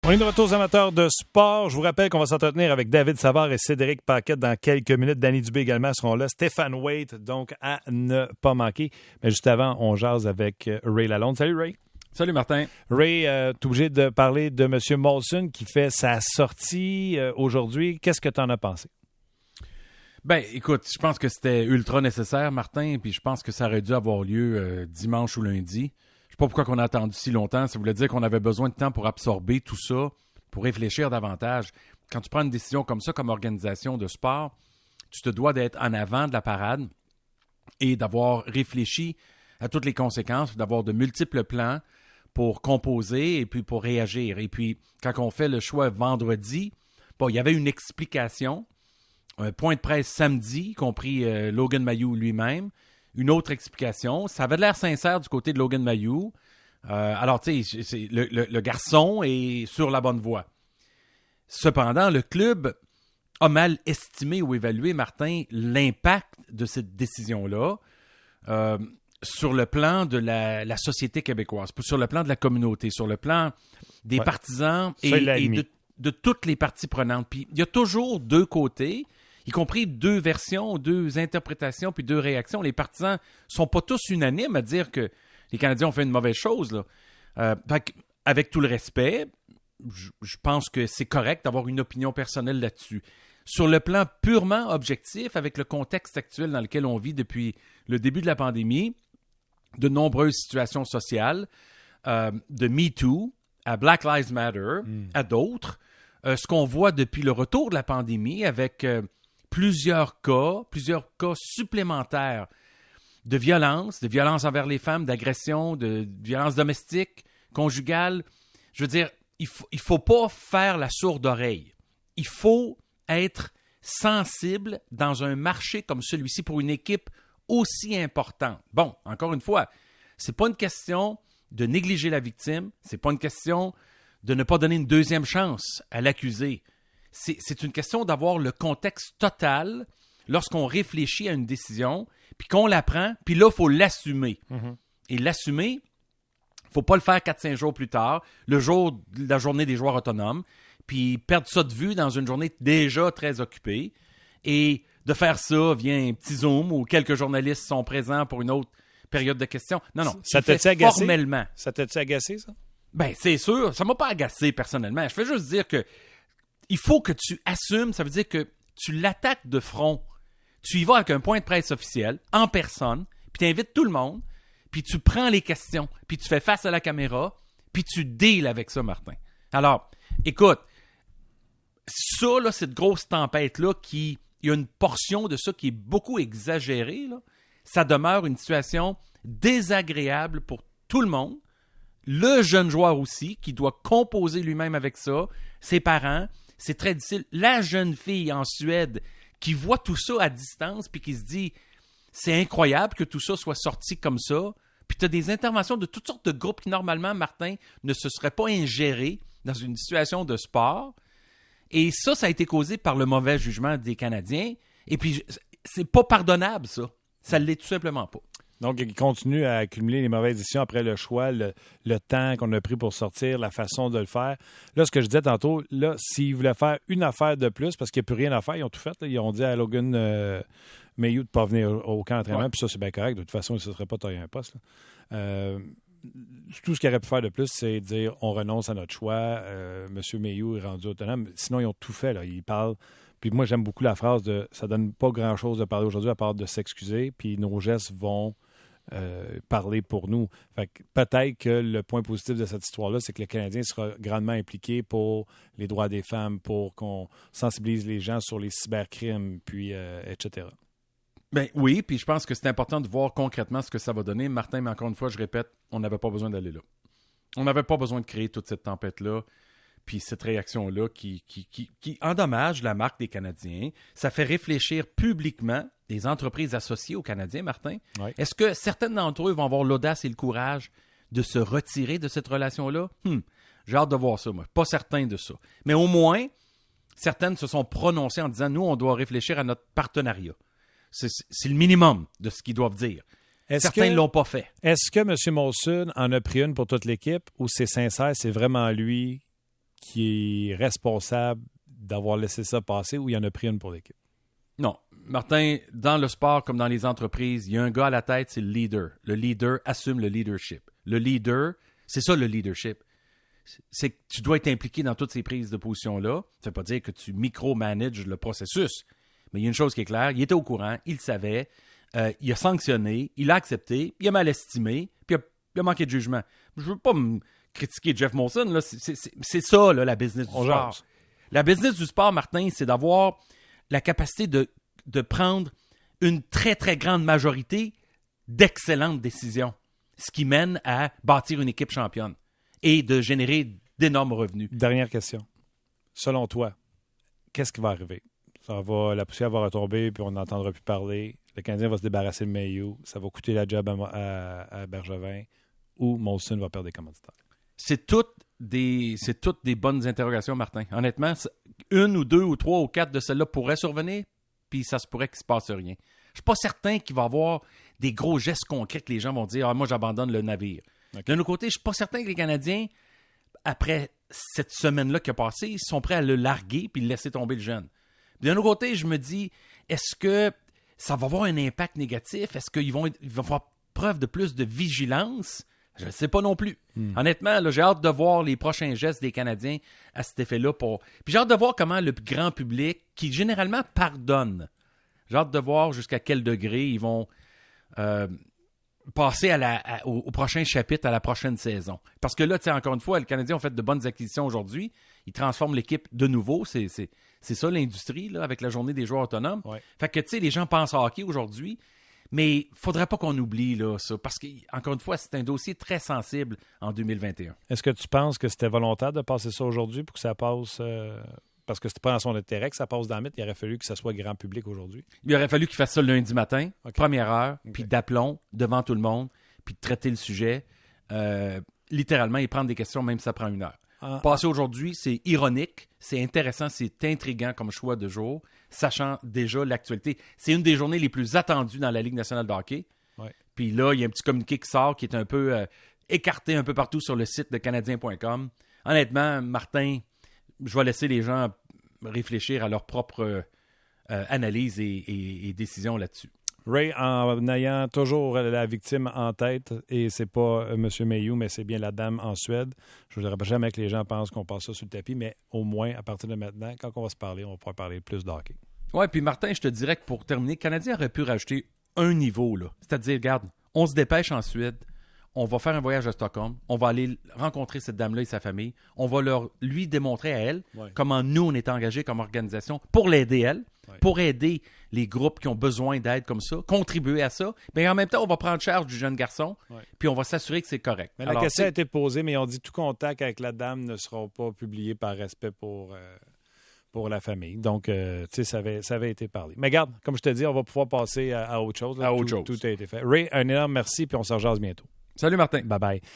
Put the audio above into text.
On est de retour aux amateurs de sport. Je vous rappelle qu'on va s'entretenir avec David Savard et Cédric Paquette dans quelques minutes. Danny Dubé également seront là. Stéphane Waite, donc à ne pas manquer. Mais juste avant, on jase avec Ray Lalonde. Salut Ray. Salut Martin. Ray, tu es obligé de parler de M. Molson qui fait sa sortie aujourd'hui. Qu'est-ce que tu en as pensé? Ben, écoute, je pense que c'était ultra nécessaire, Martin, puis je pense que ça aurait dû avoir lieu dimanche ou lundi. Je sais pas pourquoi on a attendu si longtemps. Ça voulait dire qu'on avait besoin de temps pour absorber tout ça, pour réfléchir davantage. Quand tu prends une décision comme ça, comme organisation de sport, tu te dois d'être en avant de la parade et d'avoir réfléchi à toutes les conséquences, d'avoir de multiples plans pour composer et puis pour réagir. Et puis, quand on fait le choix vendredi, bon, il y avait une explication, un point de presse samedi, y compris Logan Mailloux lui-même, une autre explication. Ça avait l'air sincère du côté de Logan Mailloux. Alors, tu sais, le garçon est sur la bonne voie. Cependant, le club a mal estimé ou évalué, Martin, l'impact de cette décision-là sur le plan de la société québécoise, sur le plan de la communauté, sur le plan des partisans et de toutes les parties prenantes. Puis, il y a toujours deux côtés, y compris deux versions, deux interprétations, puis deux réactions. Les partisans sont pas tous unanimes à dire que les Canadiens ont fait une mauvaise chose, là. Avec tout le respect, je pense que c'est correct d'avoir une opinion personnelle là-dessus. Sur le plan purement objectif, avec le contexte actuel dans lequel on vit depuis le début de la pandémie, de nombreuses situations sociales, de MeToo à Black Lives Matter, à d'autres, ce qu'on voit depuis le retour de la pandémie avec plusieurs cas supplémentaires de violence envers les femmes, d'agression, de violence domestique, conjugale. Je veux dire, il faut pas faire la sourde oreille. Il faut être sensible dans un marché comme celui-ci pour une équipe aussi importante. Bon, encore une fois, c'est pas une question de négliger la victime, c'est pas une question de ne pas donner une deuxième chance à l'accusé. C'est une question d'avoir le contexte total lorsqu'on réfléchit à une décision, puis qu'on la prend, puis là, il faut l'assumer. Mm-hmm. Et l'assumer, il ne faut pas le faire 4-5 jours plus tard, le jour de la journée des joueurs autonomes, puis perdre ça de vue dans une journée déjà très occupée. Et de faire ça via un petit Zoom où quelques journalistes sont présents pour une autre période de questions. Non, ça t'a-tu agacé? Formellement. Ça t'a-tu agacé, ça? Ben, c'est sûr. Ça m'a pas agacé personnellement. Je fais juste dire que il faut que tu assumes, ça veut dire que tu l'attaques de front. Tu y vas avec un point de presse officiel, en personne, puis tu invites tout le monde, puis tu prends les questions, puis tu fais face à la caméra, puis tu deals avec ça, Martin. Alors, écoute, ça, là, cette grosse tempête-là, il y a une portion de ça qui est beaucoup exagérée, là, ça demeure une situation désagréable pour tout le monde. Le jeune joueur aussi, qui doit composer lui-même avec ça, ses parents, c'est très difficile. La jeune fille en Suède qui voit tout ça à distance puis qui se dit « c'est incroyable que tout ça soit sorti comme ça ». Puis tu as des interventions de toutes sortes de groupes qui, normalement, Martin, ne se seraient pas ingérés dans une situation de sport. Et ça a été causé par le mauvais jugement des Canadiens. Et puis, c'est pas pardonnable, ça. Ça ne l'est tout simplement pas. Donc, il continue à accumuler les mauvaises décisions après le choix, le temps qu'on a pris pour sortir, la façon de le faire. Là, ce que je disais tantôt, là, s'ils voulaient faire une affaire de plus, parce qu'il n'y a plus rien à faire, ils ont tout fait. Là. Ils ont dit à Logan Mailloux de ne pas venir au camp d'entraînement, puis ça, c'est bien correct. De toute façon, il ne se serait pas taillé un poste. Tout ce qu'il aurait pu faire de plus, c'est dire on renonce à notre choix. M. Mailloux est rendu autonome. Sinon, ils ont tout fait. Là. Ils parlent. Puis moi, j'aime beaucoup la phrase de ça donne pas grand-chose de parler aujourd'hui à part de s'excuser, puis nos gestes vont parler pour nous. Fait que peut-être que le point positif de cette histoire-là, c'est que le Canadien sera grandement impliqué pour les droits des femmes, pour qu'on sensibilise les gens sur les cybercrimes, puis etc. Ben oui, puis je pense que c'est important de voir concrètement ce que ça va donner. Martin, mais encore une fois, je répète, on n'avait pas besoin d'aller là. On n'avait pas besoin de créer toute cette tempête-là, puis cette réaction-là qui endommage la marque des Canadiens. Ça fait réfléchir publiquement les entreprises associées aux Canadiens, Martin. Oui. Est-ce que certaines d'entre eux vont avoir l'audace et le courage de se retirer de cette relation-là? J'ai hâte de voir ça, moi. Pas certain de ça. Mais au moins, certaines se sont prononcées en disant, nous, on doit réfléchir à notre partenariat. C'est le minimum de ce qu'ils doivent dire. Certains ne l'ont pas fait. Est-ce que M. Molson en a pris une pour toute l'équipe ou c'est sincère, c'est vraiment lui qui est responsable d'avoir laissé ça passer ou il y en a pris une pour l'équipe? Non. Martin, dans le sport comme dans les entreprises, il y a un gars à la tête, c'est le leader. Le leader assume le leadership. Le leader, c'est ça le leadership. C'est que tu dois être impliqué dans toutes ces prises de position-là. Ça ne veut pas dire que tu micromanages le processus. Mais il y a une chose qui est claire, il était au courant, il le savait, il a sanctionné, il a accepté, il a mal estimé, puis il a manqué de jugement. Je ne veux pas me critiquer Jeff Molson, là. C'est ça, là, la business du sport. La business du sport, Martin, c'est d'avoir la capacité de prendre une très, très grande majorité d'excellentes décisions, ce qui mène à bâtir une équipe championne et de générer d'énormes revenus. Dernière question. Selon toi, qu'est-ce qui va arriver? La poussière va retomber, puis on n'entendra plus parler. Le Canadien va se débarrasser de Mailloux. Ça va coûter la job à Bergevin. Ou Molson va perdre des commanditaires. C'est toutes des bonnes interrogations, Martin. Honnêtement, une ou deux ou trois ou quatre de celles-là pourraient survenir, puis ça se pourrait qu'il ne se passe rien. Je ne suis pas certain qu'il va y avoir des gros gestes concrets que les gens vont dire « Ah, moi, j'abandonne le navire. Okay. » D'un autre côté, je ne suis pas certain que les Canadiens, après cette semaine-là qui a passé, ils sont prêts à le larguer puis laisser tomber le jeune. D'un autre côté, je me dis, est-ce que ça va avoir un impact négatif? Est-ce qu'ils vont faire preuve de plus de vigilance? Je ne sais pas non plus. Honnêtement, là, j'ai hâte de voir les prochains gestes des Canadiens à cet effet-là. Puis j'ai hâte de voir comment le grand public, qui généralement pardonne, j'ai hâte de voir jusqu'à quel degré ils vont passer au prochain chapitre, à la prochaine saison. Parce que là, encore une fois, les Canadiens ont fait de bonnes acquisitions aujourd'hui. Ils transforment l'équipe de nouveau. C'est ça l'industrie, là, avec la journée des joueurs autonomes. Ouais. Fait que, les gens pensent à hockey aujourd'hui. Mais il ne faudrait pas qu'on oublie là, ça, parce qu'encore une fois, c'est un dossier très sensible en 2021. Est-ce que tu penses que c'était volontaire de passer ça aujourd'hui pour que ça passe... parce que c'était pas dans son intérêt que ça passe dans le mythe, il aurait fallu que ça soit grand public aujourd'hui? Il aurait fallu qu'il fasse ça le lundi matin, première heure, Okay. puis d'aplomb devant tout le monde, puis de traiter le sujet. Littéralement, et prendre des questions, même si ça prend une heure. Passer aujourd'hui, c'est ironique, c'est intéressant, c'est intriguant comme choix de jour, sachant déjà l'actualité. C'est une des journées les plus attendues dans la Ligue nationale de hockey. Ouais. Puis là, il y a un petit communiqué qui sort qui est un peu écarté un peu partout sur le site de Canadien.com. Honnêtement, Martin, je vais laisser les gens réfléchir à leur propre analyse et décision là-dessus. Ray, en ayant toujours la victime en tête, et c'est pas M. Mailloux, mais c'est bien la dame en Suède, je ne voudrais jamais que les gens pensent qu'on passe ça sous le tapis, mais au moins, à partir de maintenant, quand on va se parler, on va pouvoir parler plus de hockey. Oui, puis Martin, je te dirais que pour terminer, le Canadien aurait pu rajouter un niveau, là. C'est-à-dire, regarde, on se dépêche en Suède, on va faire un voyage à Stockholm, on va aller rencontrer cette dame-là et sa famille, on va lui démontrer à elle comment nous, on est engagés comme organisation pour l'aider elle, pour aider les groupes qui ont besoin d'aide comme ça, contribuer à ça. Mais en même temps, on va prendre charge du jeune garçon, puis on va s'assurer que c'est correct. Mais la question a été posée, mais on dit tout contact avec la dame ne sera pas publié par respect pour la famille. Donc, ça avait été parlé. Mais regarde, comme je te dis, on va pouvoir passer à autre chose. Là. Tout a été fait. Ray, un énorme merci, puis on se rejase bientôt. Salut Martin. Bye-bye.